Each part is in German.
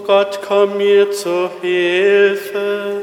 Gott, komm mir zu Hilfe.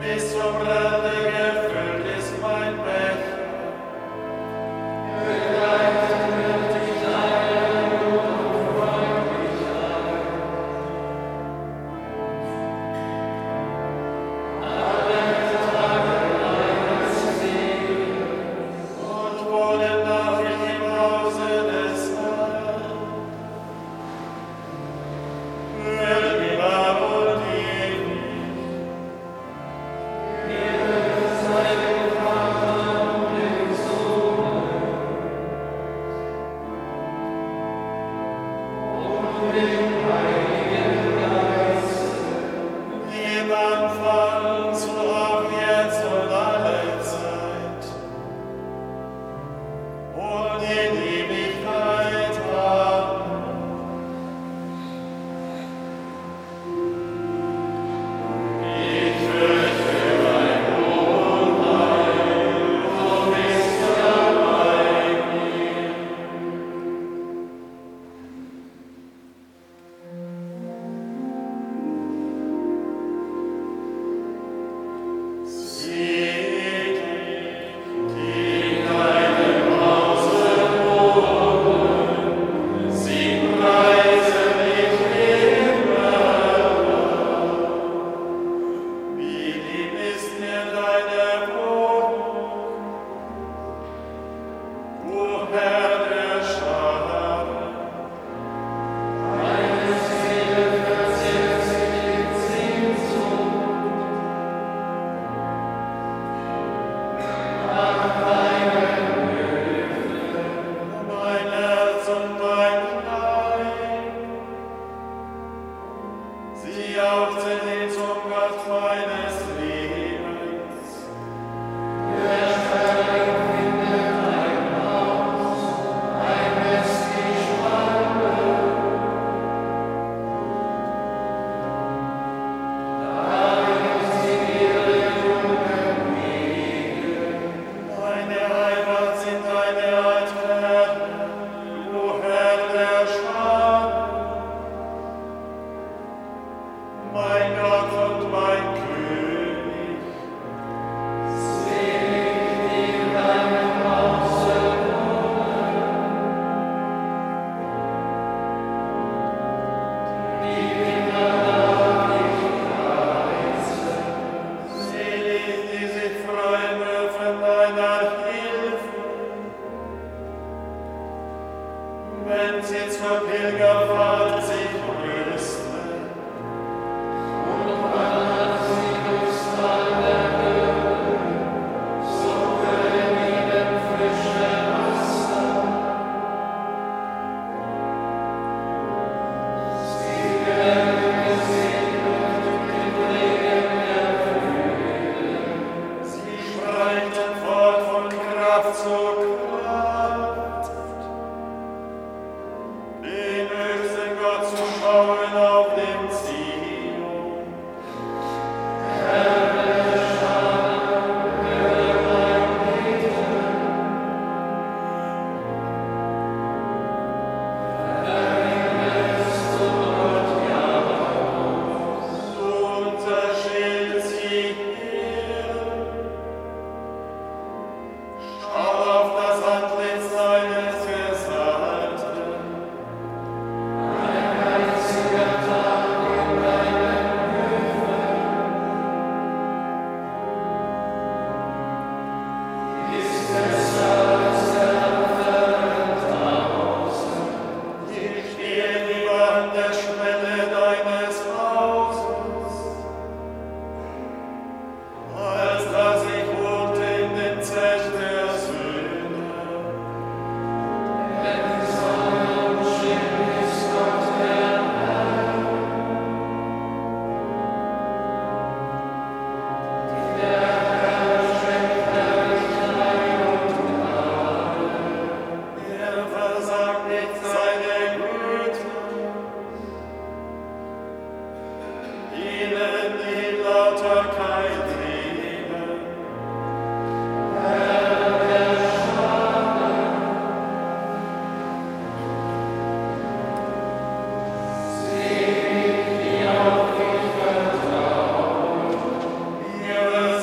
bis zum Rande gefüllt ist mein Becher. Begleitet wird dich deine Not und freut mich ein. Alle Tage meines Lebens und wohne darf ich im Hause des Herrn. Wird mir wahr und ewig.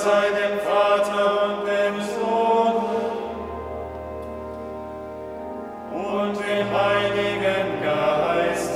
sei dem Vater und dem Sohn und dem Heiligen Geist.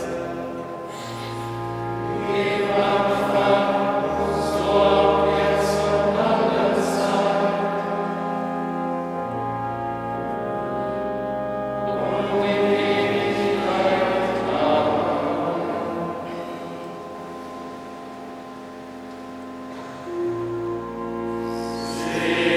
Amen.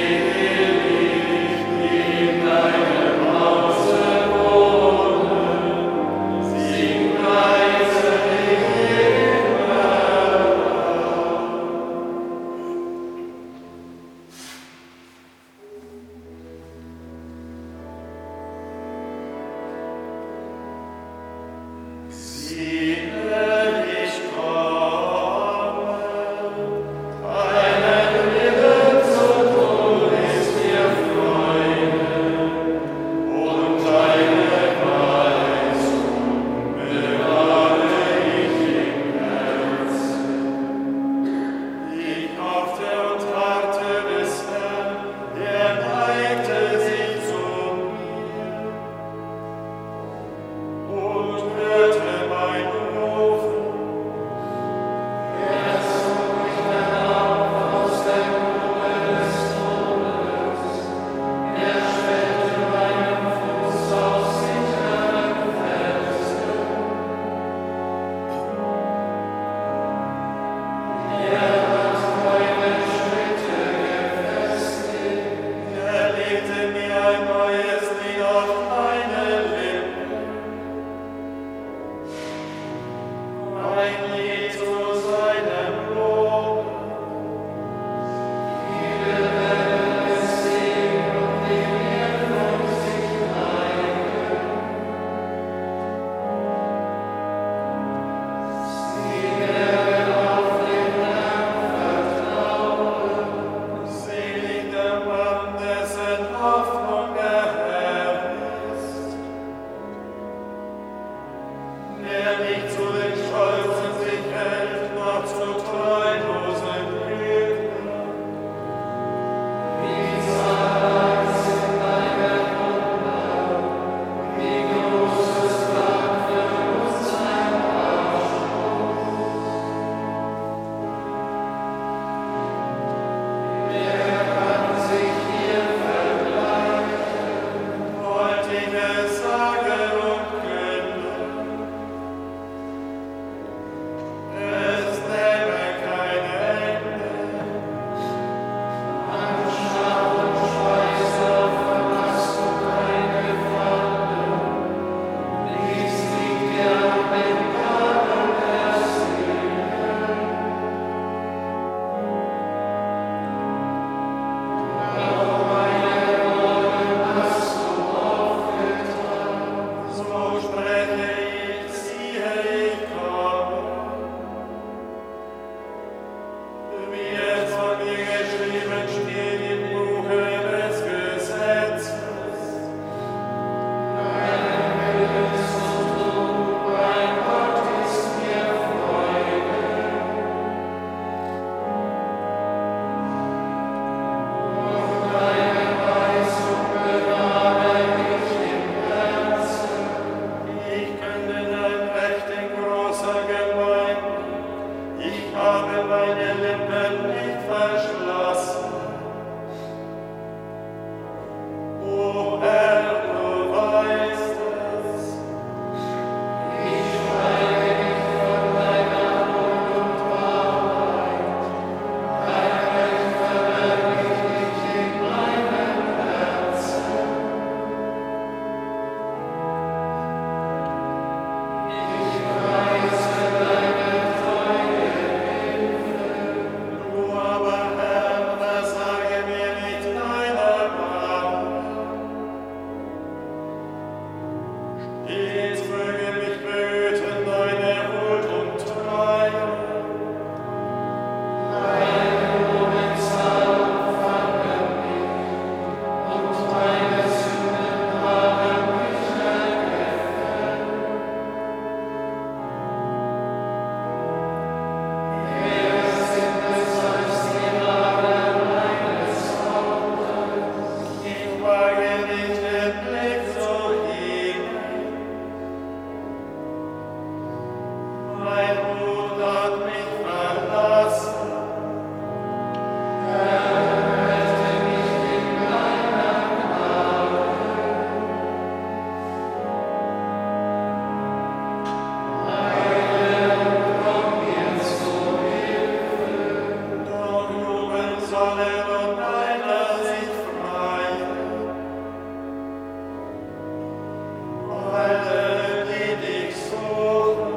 sollen und einer sich freien. Alle, die dich suchen,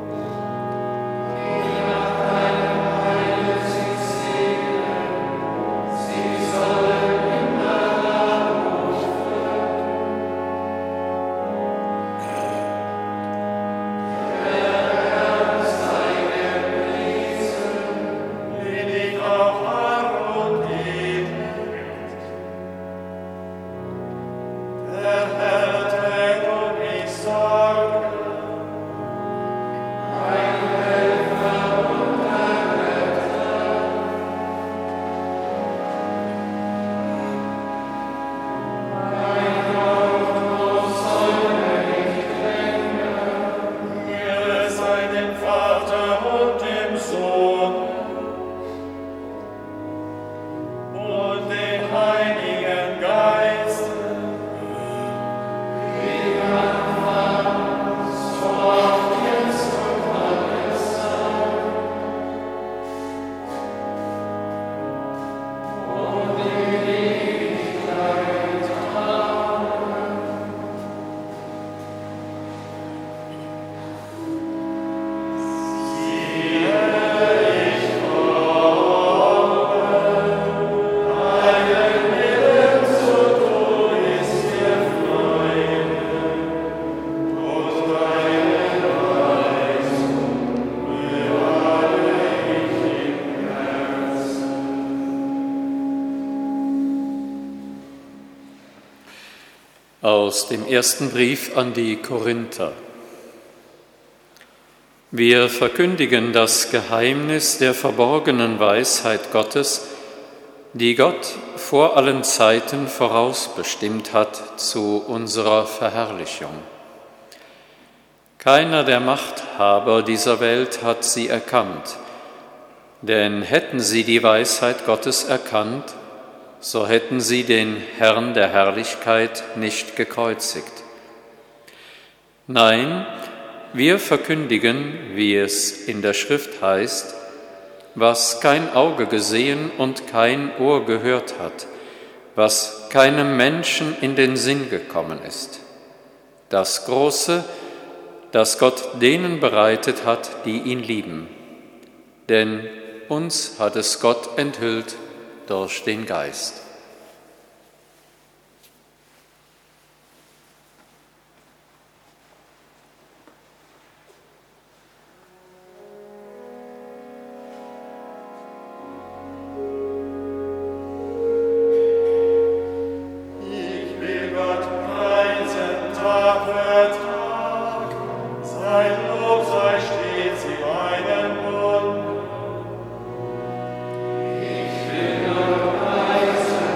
Aus dem ersten Brief an die Korinther. Wir verkündigen das Geheimnis der verborgenen Weisheit Gottes, die Gott vor allen Zeiten vorausbestimmt hat zu unserer Verherrlichung. Keiner der Machthaber dieser Welt hat sie erkannt, denn hätten sie die Weisheit Gottes erkannt, so hätten sie den Herrn der Herrlichkeit nicht gekreuzigt. Nein, wir verkündigen, wie es in der Schrift heißt, was kein Auge gesehen und kein Ohr gehört hat, was keinem Menschen in den Sinn gekommen ist. Das Große, das Gott denen bereitet hat, die ihn lieben. Denn uns hat es Gott enthüllt durch den Geist. ich will Gott preisen Tag für Tag, sein Lob sei stets in meinem Mund. Ich will Gott preisen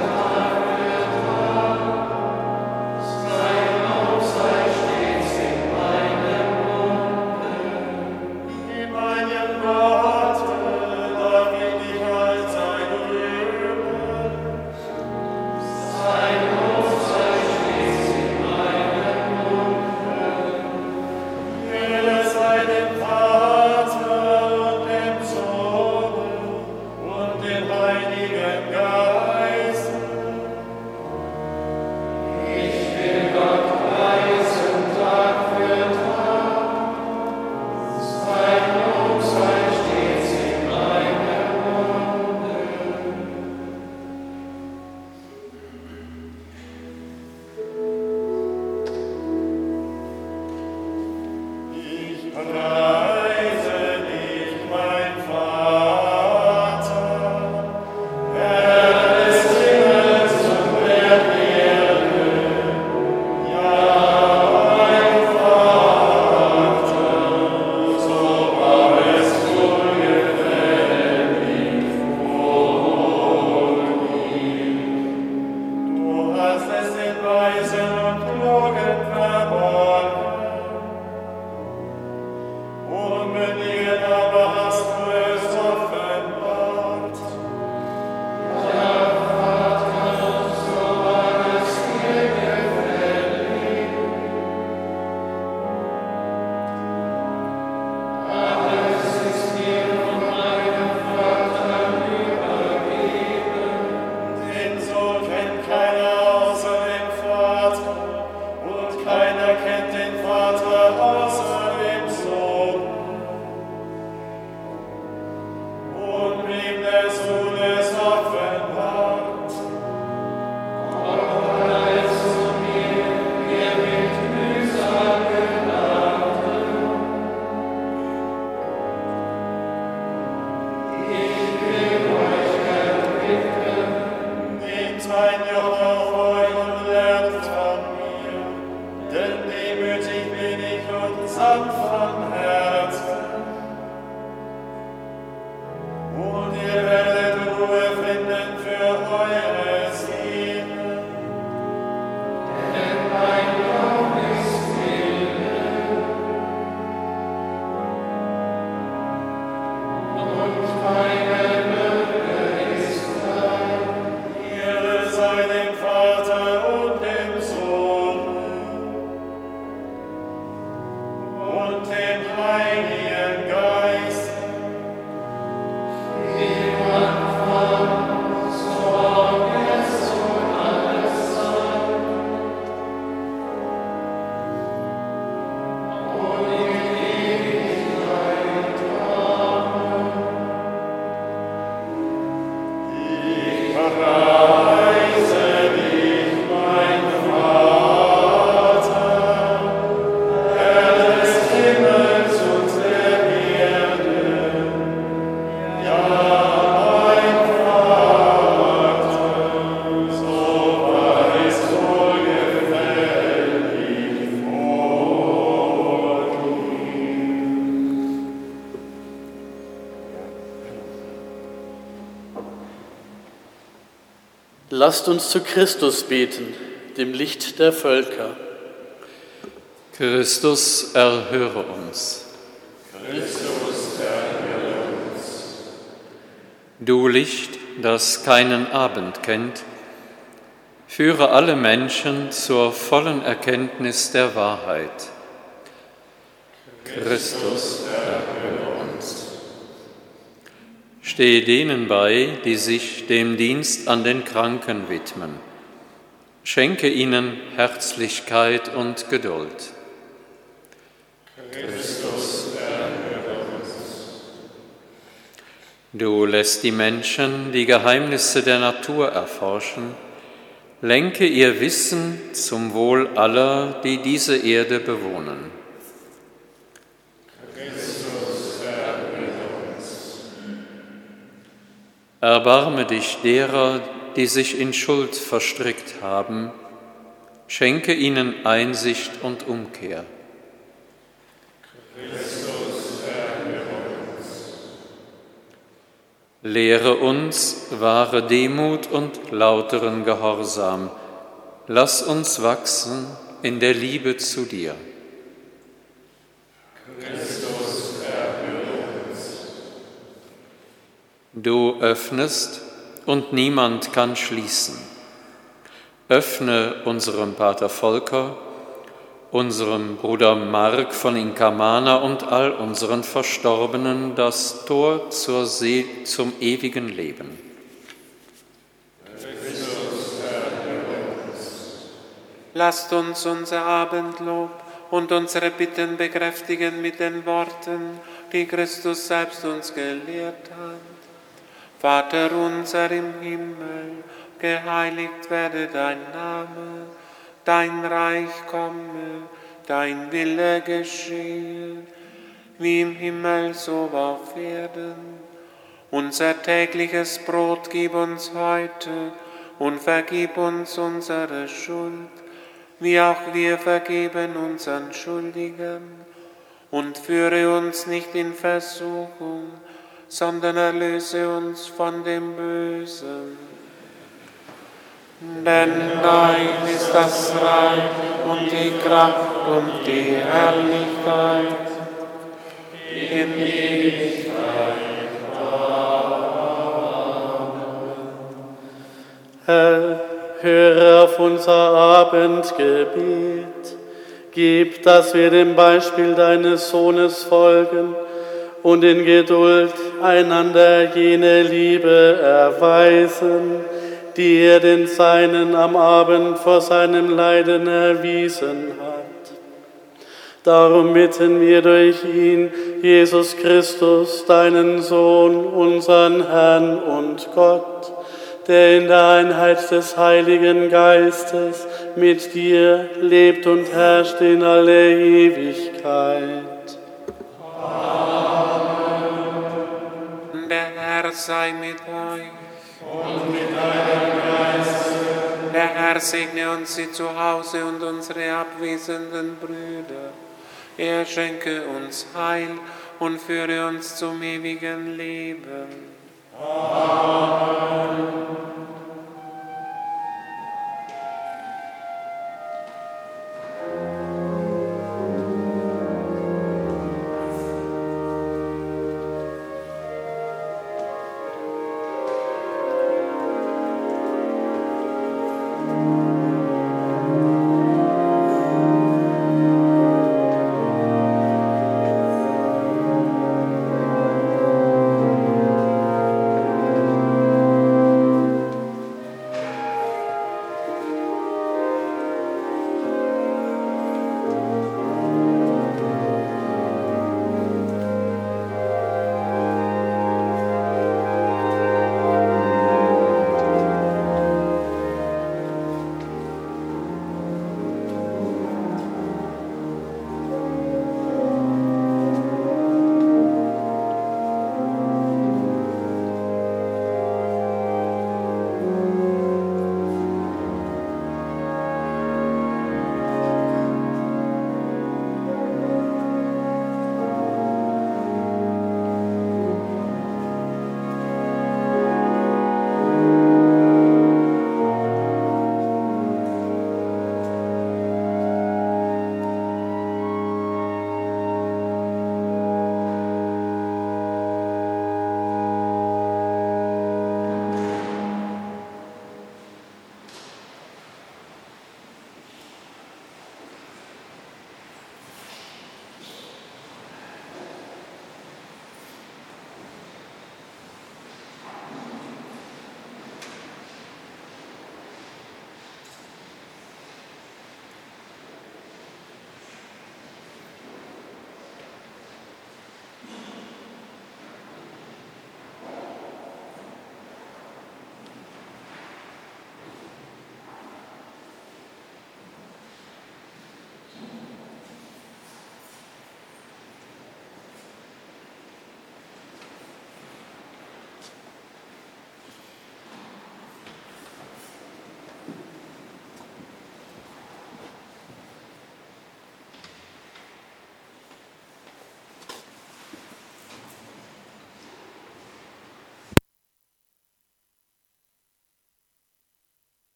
mein Joch auf euch und lernt von mir, denn demütig bin ich und sanft von Herzen. Und ihr werdet Ruhe finden für eure Seelen. Denn mein Joch ist milde und meine Bürde ist leicht. Ehre sei dem Vater und dem Sohn und dem Heiligen Geist. Im Anfang, so auch jetzt und alle Zeit und in Ewigkeit. Amen. Ich preise dich, mein Vater, Herr des Himmels und der Erde. Ja, mein Vater, so weit wohlgefällig vor dir. Lasst uns zu Christus beten, dem Licht der Völker. Christus, erhöre uns. Du Licht, das keinen Abend kennt, führe alle Menschen zur vollen Erkenntnis der Wahrheit. Christus, erhöre uns. Stehe denen bei, die sich dem Dienst an den Kranken widmen. Schenke ihnen Herzlichkeit und Geduld. Christus, erhöre uns. Du lässt die Menschen die Geheimnisse der Natur erforschen. Lenke ihr Wissen zum Wohl aller, die diese Erde bewohnen. Erbarme dich derer, die sich in Schuld verstrickt haben. Schenke ihnen Einsicht und Umkehr. Lehre uns wahre Demut und lauteren Gehorsam. Lass uns wachsen in der Liebe zu dir. Du öffnest und niemand kann schließen. Öffne unserem Pater Volker, unserem Bruder Mark von Inkamana und all unseren Verstorbenen das Tor zum ewigen Leben. Lasst uns unser Abendlob und unsere Bitten bekräftigen mit den Worten, die Christus selbst uns gelehrt hat. Vater unser im Himmel, geheiligt werde dein Name, dein Reich komme, dein Wille geschehe, wie im Himmel so auf Erden. Unser tägliches Brot gib uns heute und vergib uns unsere Schuld, wie auch wir vergeben unseren Schuldigen. Und führe uns nicht in Versuchung, sondern erlöse uns von dem Bösen. Denn dein ist das Reich und die Kraft und die Herrlichkeit in Ewigkeit. Herr, höre auf unser Abendgebet. Gib, dass wir dem Beispiel deines Sohnes folgen und in Geduld einander jene Liebe erweisen, die er den Seinen am Abend vor seinem Leiden erwiesen hat. Darum bitten wir durch ihn, Jesus Christus, deinen Sohn, unseren Herrn und Gott, der in der Einheit des Heiligen Geistes mit dir lebt und herrscht in alle Ewigkeit. Der Herr sei mit euch. Und mit deinem Geist. Der Herr segne uns sie zu Hause und unsere abwesenden Brüder. Er schenke uns Heil und führe uns zum ewigen Leben. Amen.